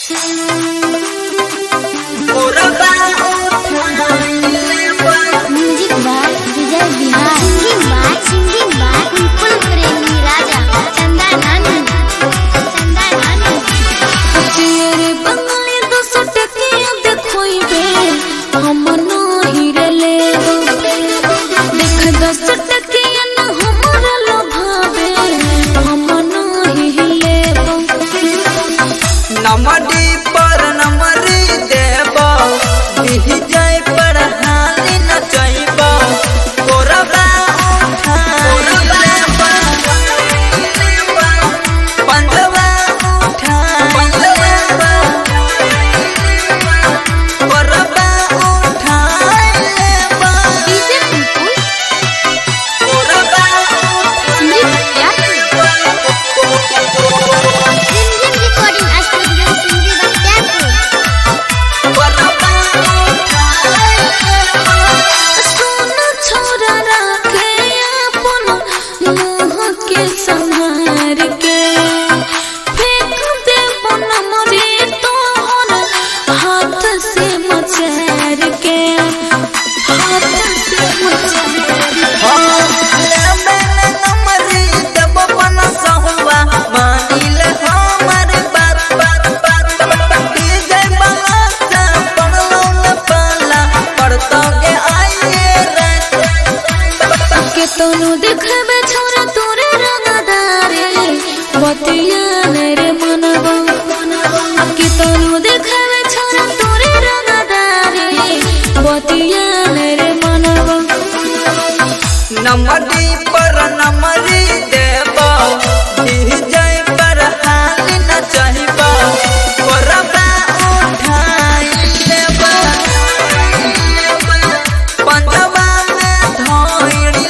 नमरी पर नमरी देबो दिही जाय पर हाली न चाहबो कोरबा पंजवा उठा कोरबा उठा तोनु देखबे छोरा तोरे रंगदारे बतिया मेरे मनबा के तोनु देखबे छोरा तोरे रंगदारे बतिया मेरे मनबा नमरी पर नमरी देबो दिही जाय पर हाली न चाहबो कोरबा उठाई देबो पंजवा में धोइड़ी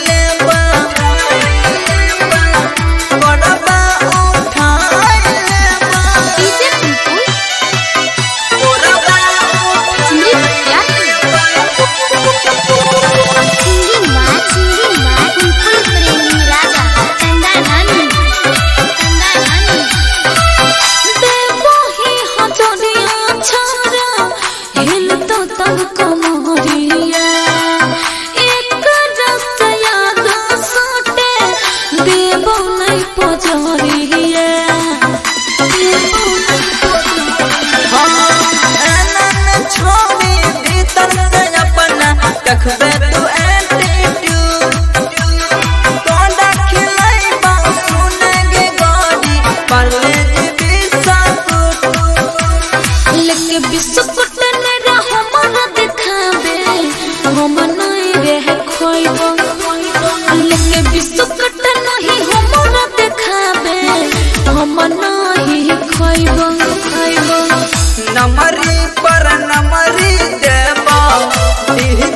देखबे तू एटीट्यूड तोड़ा खिलाइबा सुनेगे गाड़ी परले बिस्कुट लेके बिस्कुट ने हमरा दिखाबे हम नहीं रह खोइबो लेके बिस्कुट नहीं हमरा दिखाबे हम नहीं खोइबो नमरी पर नमरी देबो दिही